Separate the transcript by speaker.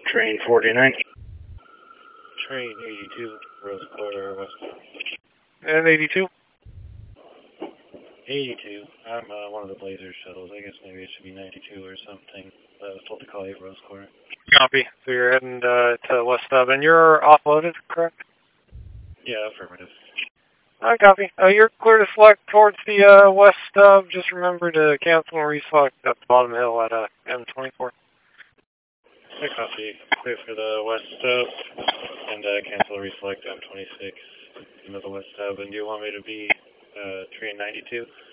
Speaker 1: Train 49.
Speaker 2: Train 82, Rose Quarter, West.
Speaker 3: And 82?
Speaker 2: 82. I'm one of the Blazer shuttles. I guess maybe it should be 92 or something. I was told to call you Rose Quarter.
Speaker 3: Copy. So you're heading to West Stub, and you're offloaded, correct?
Speaker 2: Yeah, affirmative.
Speaker 3: Copy. You're clear to select towards the West Stub. Just remember to cancel and reselect at the bottom hill at M24.
Speaker 2: I copy. Clear for the West Stub, and cancel reselect M26 into the West Stub. And do you want me to be train 92?